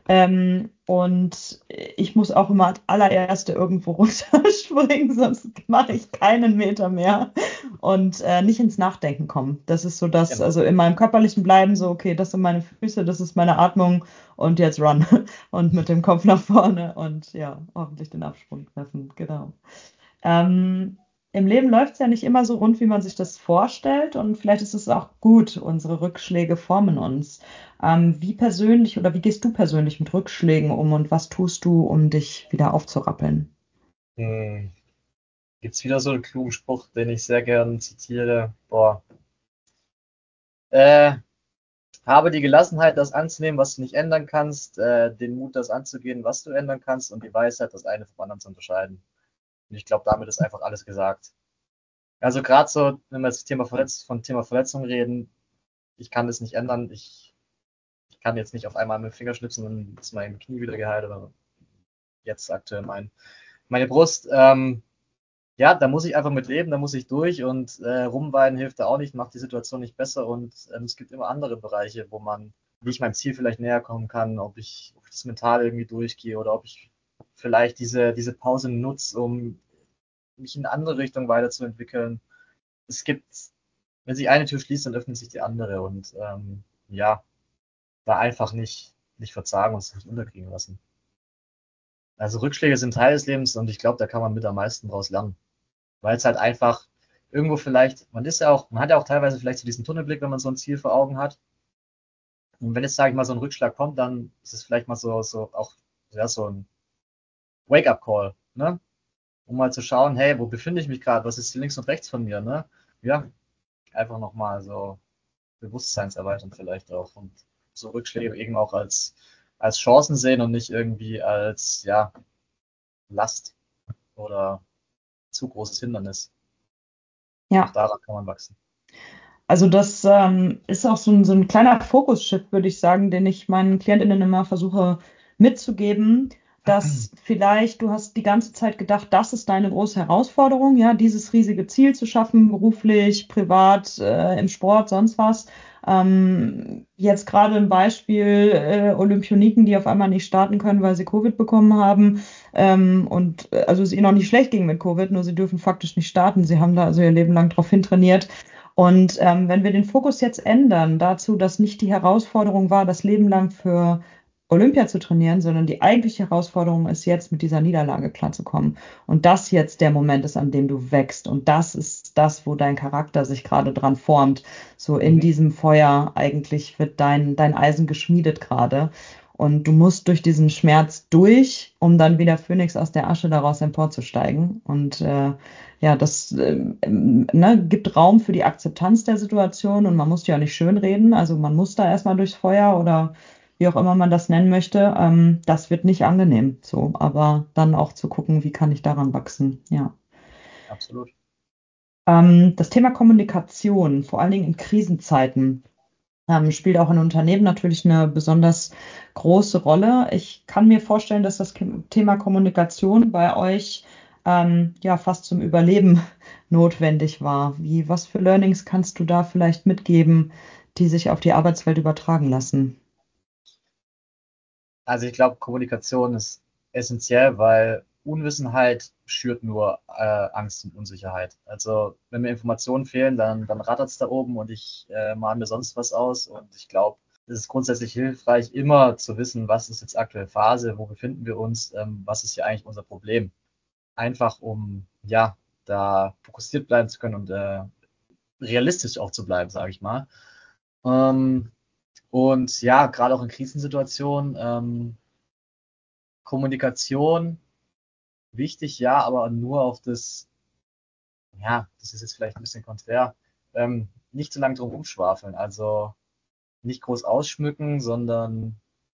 Ähm, und ich muss auch immer als allererste irgendwo runterspringen, sonst mache ich keinen Meter mehr und äh, nicht ins Nachdenken kommen. Das ist so das, Genau. also in meinem körperlichen Bleiben so, okay, das sind meine Füße, das ist meine Atmung und jetzt run und mit dem Kopf nach vorne und ja, ordentlich den Absprung treffen, genau. Ähm, Im Leben läuft es ja nicht immer so rund, wie man sich das vorstellt. Und vielleicht ist es auch gut, unsere Rückschläge formen uns. Ähm, wie persönlich oder wie gehst du persönlich mit Rückschlägen um und was tust du, um dich wieder aufzurappeln? Hm. Gibt es wieder so einen klugen Spruch, den ich sehr gern zitiere? Boah. Äh, habe die Gelassenheit, das anzunehmen, was du nicht ändern kannst, äh, den Mut, das anzugehen, was du ändern kannst und die Weisheit, das eine vom anderen zu unterscheiden. Und ich glaube, damit ist einfach alles gesagt. Also gerade so, wenn wir jetzt Thema Verletz von Thema Verletzung reden, ich kann das nicht ändern. Ich, ich kann jetzt nicht auf einmal mit dem Finger schnipsen und ist mein Knie wieder geheilt oder jetzt aktuell mein, meine Brust. Ähm, ja, da muss ich einfach mit leben, da muss ich durch und äh, rumweinen hilft da auch nicht, macht die Situation nicht besser und ähm, es gibt immer andere Bereiche, wo man, wie ich meinem Ziel vielleicht näher kommen kann, ob ich, ob ich das mental irgendwie durchgehe oder ob ich vielleicht diese, diese Pause nutze, um mich in eine andere Richtung weiterzuentwickeln. Es gibt, wenn sich eine Tür schließt, dann öffnet sich die andere und ähm, ja, da einfach nicht, nicht verzagen und sich nicht unterkriegen lassen. Also Rückschläge sind Teil des Lebens und ich glaube, da kann man mit am meisten draus lernen. Weil es halt einfach irgendwo vielleicht, man ist ja auch, man hat ja auch teilweise vielleicht so diesen Tunnelblick, wenn man so ein Ziel vor Augen hat. Und wenn jetzt, sage ich mal, so ein Rückschlag kommt, dann ist es vielleicht mal so, so auch, ja, so ein Wake-up-Call, ne? Um mal zu schauen, hey, wo befinde ich mich gerade? Was ist links und rechts von mir, ne? Ja, einfach nochmal so Bewusstseinserweiternd vielleicht auch und so Rückschläge eben auch als, als Chancen sehen und nicht irgendwie als, ja, Last oder zu großes Hindernis. Auch Ja. daran kann man wachsen. Also das ähm, ist auch so ein, so ein kleiner Fokusshift, würde ich sagen, den ich meinen KlientInnen immer versuche mitzugeben, dass vielleicht du hast die ganze Zeit gedacht, das ist deine große Herausforderung, ja, dieses riesige Ziel zu schaffen, beruflich, privat, äh, im Sport, sonst was. Ähm, jetzt gerade ein Beispiel äh, Olympioniken, die auf einmal nicht starten können, weil sie Covid bekommen haben. Ähm, und äh, also es ihnen auch nicht schlecht ging mit Covid, nur sie dürfen faktisch nicht starten. Sie haben da also ihr Leben lang drauf hintrainiert. Und ähm, wenn wir den Fokus jetzt ändern dazu, dass nicht die Herausforderung war, das Leben lang für Olympia zu trainieren, sondern die eigentliche Herausforderung ist jetzt, mit dieser Niederlage klarzukommen. Und das jetzt der Moment ist, an dem du wächst. Und das ist das, wo dein Charakter sich gerade dran formt. So in Mhm. diesem Feuer eigentlich wird dein, dein Eisen geschmiedet gerade. Und du musst durch diesen Schmerz durch, um dann wieder Phönix aus der Asche daraus emporzusteigen. Und äh, ja, das äh, ne, gibt Raum für die Akzeptanz der Situation und man muss die auch nicht schönreden. Also man muss da erstmal durchs Feuer oder wie auch immer man das nennen möchte. Ähm, das wird nicht angenehm, so, aber dann auch zu gucken, wie kann ich daran wachsen. Ja. Absolut. Ähm, das Thema Kommunikation, vor allen Dingen in Krisenzeiten, ähm, spielt auch in Unternehmen natürlich eine besonders große Rolle. Ich kann mir vorstellen, dass das Ke- Thema Kommunikation bei euch ähm, ja fast zum Überleben notwendig war. Wie, was für Learnings kannst du da vielleicht mitgeben, die sich auf die Arbeitswelt übertragen lassen? Also ich glaube, Kommunikation ist essentiell, weil Unwissenheit schürt nur äh, Angst und Unsicherheit. Also wenn mir Informationen fehlen, dann, dann rattert es da oben und ich äh, male mir sonst was aus. Und ich glaube, es ist grundsätzlich hilfreich, immer zu wissen, was ist jetzt aktuell Phase, wo befinden wir uns, ähm, was ist hier eigentlich unser Problem. Einfach um, ja, da fokussiert bleiben zu können und äh, realistisch auch zu bleiben, sage ich mal. Ähm, und ja, gerade auch in Krisensituationen, ähm, Kommunikation wichtig, ja, aber nur auf das, ja, das ist jetzt vielleicht ein bisschen konträr, ähm, nicht zu lange drum umschwafeln. Also nicht groß ausschmücken, sondern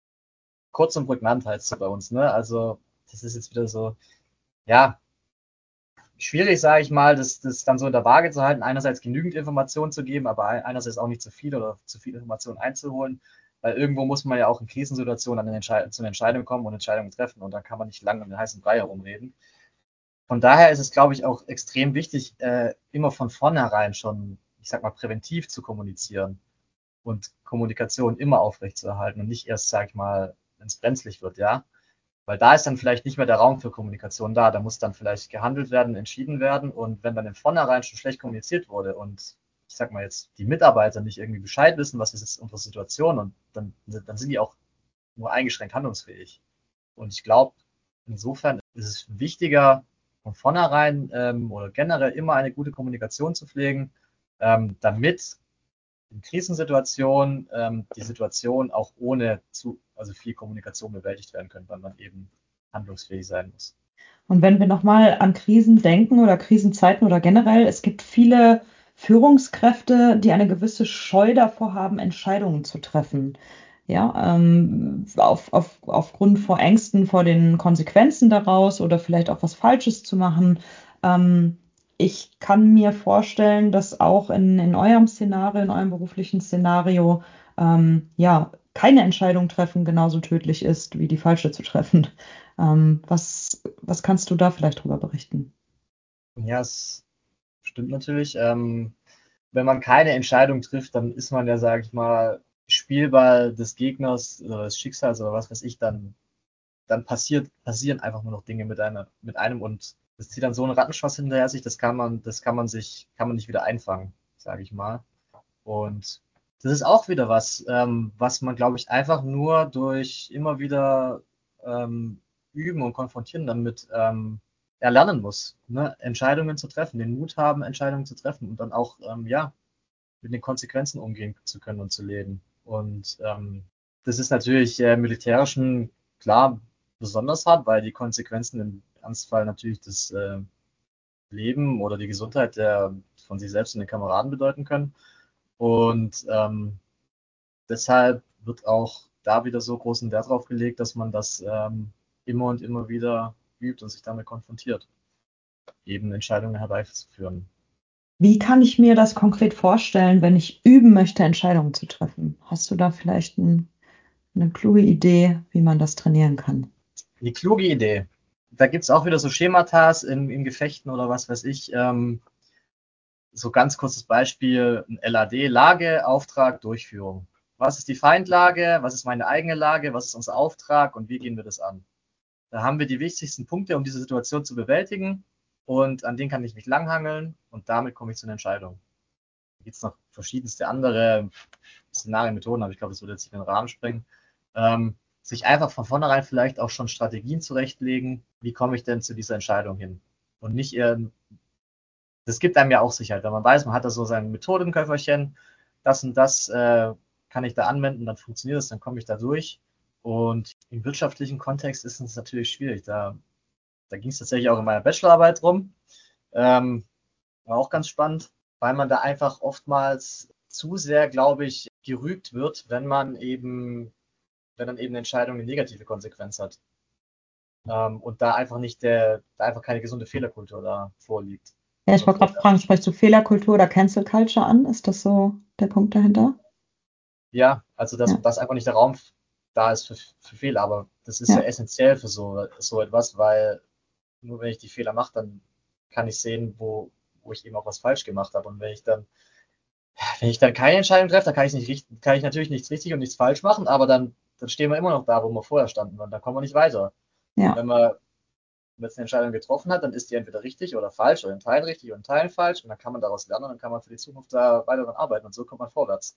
kurz und prägnant heißt es bei uns, ne? Also das ist jetzt wieder so, ja, schwierig, sage ich mal, das, das dann so in der Waage zu halten, einerseits genügend Informationen zu geben, aber einerseits auch nicht zu viel oder zu viel Informationen einzuholen, weil irgendwo muss man ja auch in Krisensituationen an den Entscheid zu einer Entscheidung kommen und Entscheidungen treffen und dann kann man nicht lange um den heißen Brei herumreden. Von daher ist es, glaube ich, auch extrem wichtig, äh, immer von vornherein schon, ich sag mal, präventiv zu kommunizieren und Kommunikation immer aufrechtzuerhalten und nicht erst, sag ich mal, wenn es brenzlig wird, ja. Weil da ist dann vielleicht nicht mehr der Raum für Kommunikation da. Da muss dann vielleicht gehandelt werden, entschieden werden. Und wenn dann im Vornherein schon schlecht kommuniziert wurde und ich sag mal jetzt, die Mitarbeiter nicht irgendwie Bescheid wissen, was ist jetzt unsere Situation und dann, dann sind die auch nur eingeschränkt handlungsfähig. Und ich glaube, insofern ist es wichtiger, von vornherein ähm, oder generell immer eine gute Kommunikation zu pflegen, ähm, damit in Krisensituationen ähm, die Situation auch ohne zu, also viel Kommunikation bewältigt werden können, weil man eben handlungsfähig sein muss. Und wenn wir nochmal an Krisen denken oder Krisenzeiten oder generell, es gibt viele Führungskräfte, die eine gewisse Scheu davor haben, Entscheidungen zu treffen. Ja, ähm, auf, auf, aufgrund vor Ängsten vor den Konsequenzen daraus oder vielleicht auch was Falsches zu machen. Ähm, ich kann mir vorstellen, dass auch in, in eurem Szenario, in eurem beruflichen Szenario, ähm, ja, keine Entscheidung treffen genauso tödlich ist, wie die falsche zu treffen. Ähm, was, was kannst du da vielleicht drüber berichten? Ja, es stimmt natürlich. Ähm, wenn man keine Entscheidung trifft, dann ist man ja, sage ich mal, Spielball des Gegners oder des Schicksals oder was weiß ich, dann, dann passiert, passieren einfach nur noch Dinge mit einer, mit einem und das zieht dann so einen Rattenschwanz hinterher sich, das kann man, das kann man sich, kann man nicht wieder einfangen, sage ich mal. Und das ist auch wieder was, ähm, was man, glaube ich, einfach nur durch immer wieder ähm, üben und konfrontieren damit ähm, erlernen muss, ne? Entscheidungen zu treffen, den Mut haben, Entscheidungen zu treffen und dann auch ähm, ja mit den Konsequenzen umgehen zu können und zu leben. Und ähm, das ist natürlich äh, militärischen klar besonders hart, weil die Konsequenzen im Ernstfall natürlich das äh, Leben oder die Gesundheit der von sich selbst und den Kameraden bedeuten können. Und ähm, deshalb wird auch da wieder so großen Wert drauf gelegt, dass man das ähm, immer und immer wieder übt und sich damit konfrontiert, eben Entscheidungen herbeizuführen. Wie kann ich mir das konkret vorstellen, wenn ich üben möchte, Entscheidungen zu treffen? Hast du da vielleicht ein, eine kluge Idee, wie man das trainieren kann? Die kluge Idee. Da gibt es auch wieder so Schematas in, in Gefechten oder was weiß ich. Ähm, so ganz kurzes Beispiel, ein L A D, Lage, Auftrag, Durchführung. Was ist die Feindlage? Was ist meine eigene Lage? Was ist unser Auftrag? Und wie gehen wir das an? Da haben wir die wichtigsten Punkte, um diese Situation zu bewältigen. Und an denen kann ich mich langhangeln und damit komme ich zu einer Entscheidung. Da gibt es noch verschiedenste andere Szenarien, Methoden, aber ich glaube, das würde jetzt nicht in den Rahmen sprengen. Ähm, sich einfach von vornherein vielleicht auch schon Strategien zurechtlegen, wie komme ich denn zu dieser Entscheidung hin? Und nicht eher, das gibt einem ja auch Sicherheit, wenn man weiß, man hat da so sein Methodenköfferchen, das und das äh, kann ich da anwenden, dann funktioniert es, dann komme ich da durch. Und im wirtschaftlichen Kontext ist es natürlich schwierig. Da, da ging es tatsächlich auch in meiner Bachelorarbeit drum. Ähm, war auch ganz spannend, weil man da einfach oftmals zu sehr, glaube ich, gerügt wird, wenn man eben, wenn dann eben eine Entscheidung eine negative Konsequenz hat. Ähm, und da einfach nicht der, da einfach keine gesunde Fehlerkultur da vorliegt. Ja, ich Oder wollte gerade vorherrscht. fragen, sprichst du Fehlerkultur oder Cancel Culture an? Ist das so der Punkt dahinter? Ja, also dass, Ja, dass einfach nicht der Raum da ist für, für Fehler, aber das ist ja ja, essentiell für so, so etwas, weil nur wenn ich die Fehler mache, dann kann ich sehen, wo, wo ich eben auch was falsch gemacht habe. Und wenn ich dann, wenn ich dann keine Entscheidung treffe, dann kann ich nicht richtig, kann ich natürlich nichts richtig und nichts falsch machen, aber dann, dann stehen wir immer noch da, wo wir vorher standen und dann kommen wir nicht weiter. Und ja. wenn man jetzt eine Entscheidung getroffen hat, dann ist die entweder richtig oder falsch oder in Teilen richtig und in Teilen falsch und dann kann man daraus lernen und dann kann man für die Zukunft da weiter daran arbeiten und so kommt man vorwärts.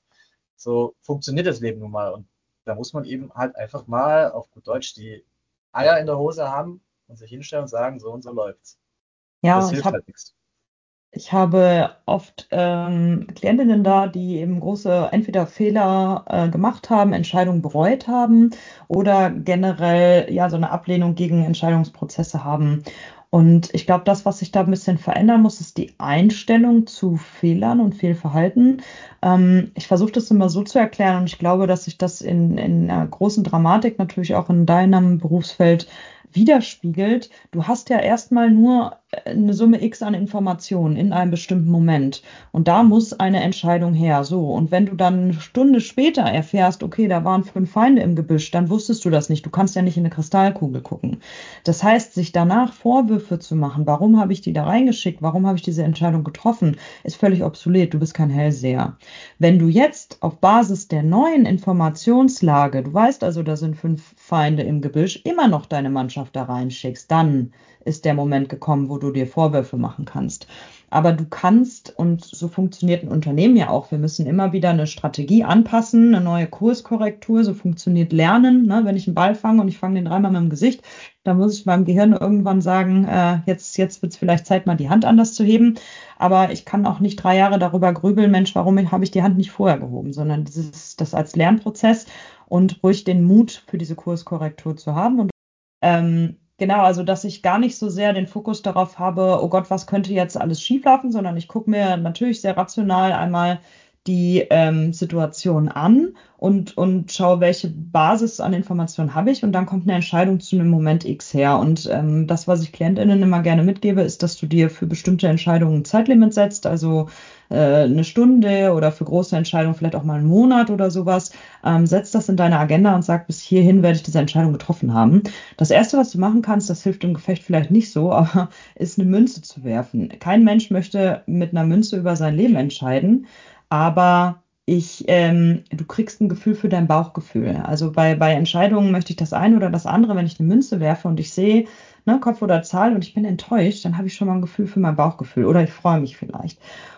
So funktioniert das Leben nun mal und da muss man eben halt einfach mal auf gut Deutsch die Eier in der Hose haben und sich hinstellen und sagen, so und so läuft's. Das Ja, ich hilft habe halt nichts. Ich habe oft ähm, Klientinnen da, die eben große entweder Fehler äh, gemacht haben, Entscheidungen bereut haben oder generell ja so eine Ablehnung gegen Entscheidungsprozesse haben. Und ich glaube, das, was sich da ein bisschen verändern muss, ist die Einstellung zu Fehlern und Fehlverhalten. Ähm, ich versuche das immer so zu erklären und ich glaube, dass sich das in, in einer großen Dramatik natürlich auch in deinem Berufsfeld widerspiegelt. Du hast ja erstmal nur eine Summe X an Informationen in einem bestimmten Moment. Und da muss eine Entscheidung her. So. Und wenn du dann eine Stunde später erfährst, okay, da waren fünf Feinde im Gebüsch, dann wusstest du das nicht. Du kannst ja nicht in eine Kristallkugel gucken. Das heißt, sich danach Vorwürfe zu machen, warum habe ich die da reingeschickt, warum habe ich diese Entscheidung getroffen, ist völlig obsolet. Du bist kein Hellseher. Wenn du jetzt auf Basis der neuen Informationslage, du weißt also, da sind fünf Feinde im Gebüsch, immer noch deine Mannschaft da reinschickst, dann ist der Moment gekommen, wo du dir Vorwürfe machen kannst. Aber du kannst, und so funktioniert ein Unternehmen ja auch, wir müssen immer wieder eine Strategie anpassen, eine neue Kurskorrektur, so funktioniert Lernen. Ne? Wenn ich einen Ball fange und ich fange den dreimal mit dem Gesicht, dann muss ich meinem Gehirn irgendwann sagen, äh, jetzt, jetzt wird es vielleicht Zeit, mal die Hand anders zu heben. Aber ich kann auch nicht drei Jahre darüber grübeln, Mensch, warum habe ich die Hand nicht vorher gehoben, sondern das ist das als Lernprozess und ruhig den Mut für diese Kurskorrektur zu haben. Und ähm, genau, also dass ich gar nicht so sehr den Fokus darauf habe, oh Gott, was könnte jetzt alles schieflaufen, sondern ich gucke mir natürlich sehr rational einmal die ähm, Situation an und, und schaue, welche Basis an Informationen habe ich und dann kommt eine Entscheidung zu einem Moment X her. Und ähm, das, was ich KlientInnen immer gerne mitgebe, ist, dass du dir für bestimmte Entscheidungen ein Zeitlimit setzt, also äh, eine Stunde oder für große Entscheidungen vielleicht auch mal einen Monat oder sowas. Ähm, setz das in deine Agenda und sag, bis hierhin werde ich diese Entscheidung getroffen haben. Das Erste, was du machen kannst, das hilft im Gefecht vielleicht nicht so, aber ist eine Münze zu werfen. Kein Mensch möchte mit einer Münze über sein Leben entscheiden, aber ich, ähm, du kriegst ein Gefühl für dein Bauchgefühl. Also bei, bei Entscheidungen möchte ich das eine oder das andere, wenn ich eine Münze werfe und ich sehe, ne, Kopf oder Zahl und ich bin enttäuscht, dann habe ich schon mal ein Gefühl für mein Bauchgefühl oder ich freue mich vielleicht.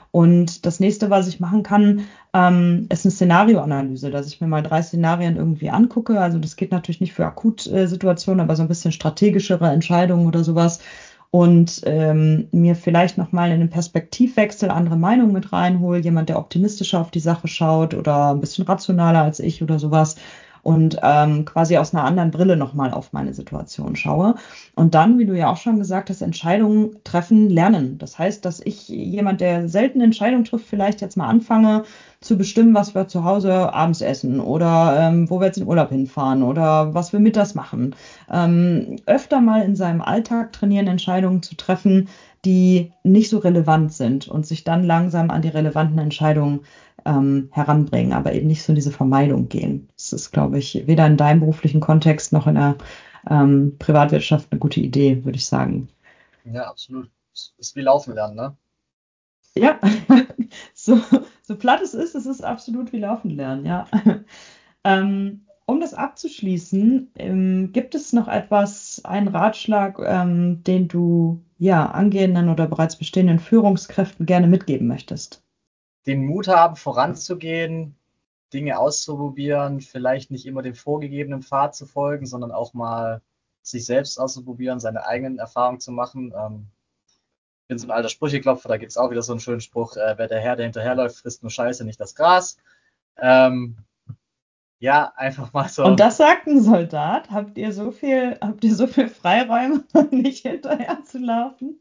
Und das nächste, was ich machen kann, ähm, ist eine Szenarioanalyse, dass ich mir mal drei Szenarien irgendwie angucke. Also das geht natürlich nicht für Akutsituationen, aber so ein bisschen strategischere Entscheidungen oder sowas. Und ähm, mir vielleicht nochmal in den Perspektivwechsel andere Meinungen mit reinhole, jemand, der optimistischer auf die Sache schaut oder ein bisschen rationaler als ich oder sowas. Und ähm, quasi aus einer anderen Brille nochmal auf meine Situation schaue. Und dann, wie du ja auch schon gesagt hast, Entscheidungen treffen, lernen. Das heißt, dass ich jemand, der selten Entscheidungen trifft, vielleicht jetzt mal anfange zu bestimmen, was wir zu Hause abends essen oder ähm, wo wir jetzt in Urlaub hinfahren oder was wir mittags machen. Ähm, öfter mal in seinem Alltag trainieren, Entscheidungen zu treffen, die nicht so relevant sind und sich dann langsam an die relevanten Entscheidungen ähm, heranbringen, aber eben nicht so in diese Vermeidung gehen. Das ist, glaube ich, weder in deinem beruflichen Kontext noch in der ähm, Privatwirtschaft eine gute Idee, würde ich sagen. Ja, absolut. Es ist wie Laufen lernen, ne? Ja, so, so platt es ist, es ist absolut wie Laufen lernen, ja. Ähm, um das abzuschließen, ähm, gibt es noch etwas, einen Ratschlag, ähm, den du ja angehenden oder bereits bestehenden Führungskräften gerne mitgeben möchtest? Den Mut haben, voranzugehen, Dinge auszuprobieren, vielleicht nicht immer dem vorgegebenen Pfad zu folgen, sondern auch mal sich selbst auszuprobieren, seine eigenen Erfahrungen zu machen. Ähm, ich bin so ein alter Sprücheklopfer, da gibt es auch wieder so einen schönen Spruch, äh, wer der Herr, der hinterherläuft, frisst nur Scheiße, nicht das Gras. Ähm, ja, einfach mal Und so. das sagt ein Soldat. Habt ihr so viel, habt ihr so viel Freiräume, nicht hinterher zu laufen?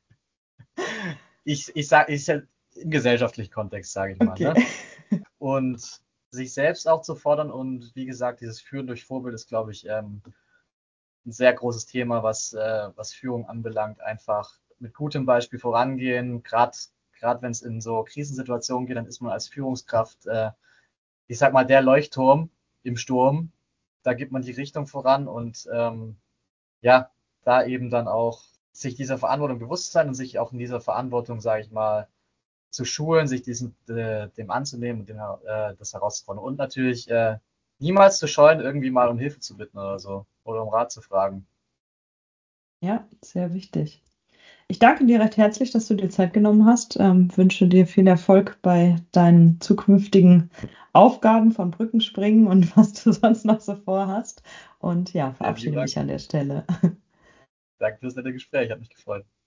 Ich, ich sage, ich, im gesellschaftlichen Kontext, sage ich mal, Okay. ne? Und sich selbst auch zu fordern und wie gesagt, dieses Führen durch Vorbild ist, glaube ich, ähm, ein sehr großes Thema, was, äh, was Führung anbelangt. Einfach mit gutem Beispiel vorangehen. Gerade gerade wenn es in so Krisensituationen geht, dann ist man als Führungskraft, äh, ich sag mal, der Leuchtturm im Sturm. Da gibt man die Richtung voran und ähm, ja, da eben dann auch sich dieser Verantwortung bewusst sein und sich auch in dieser Verantwortung, sage ich mal, zu schulen, sich diesen, äh, dem anzunehmen und dem, äh, das herauszufordern. Und natürlich äh, niemals zu scheuen, irgendwie mal um Hilfe zu bitten oder so oder um Rat zu fragen. Ja, sehr wichtig. Ich danke dir recht herzlich, dass du dir Zeit genommen hast. Ähm, wünsche dir viel Erfolg bei deinen zukünftigen Aufgaben von Brückenspringen und was du sonst noch so vorhast. Und ja, Vielen lieben verabschiede Dank. mich an der Stelle. Danke fürs nette Gespräch, hat mich gefreut.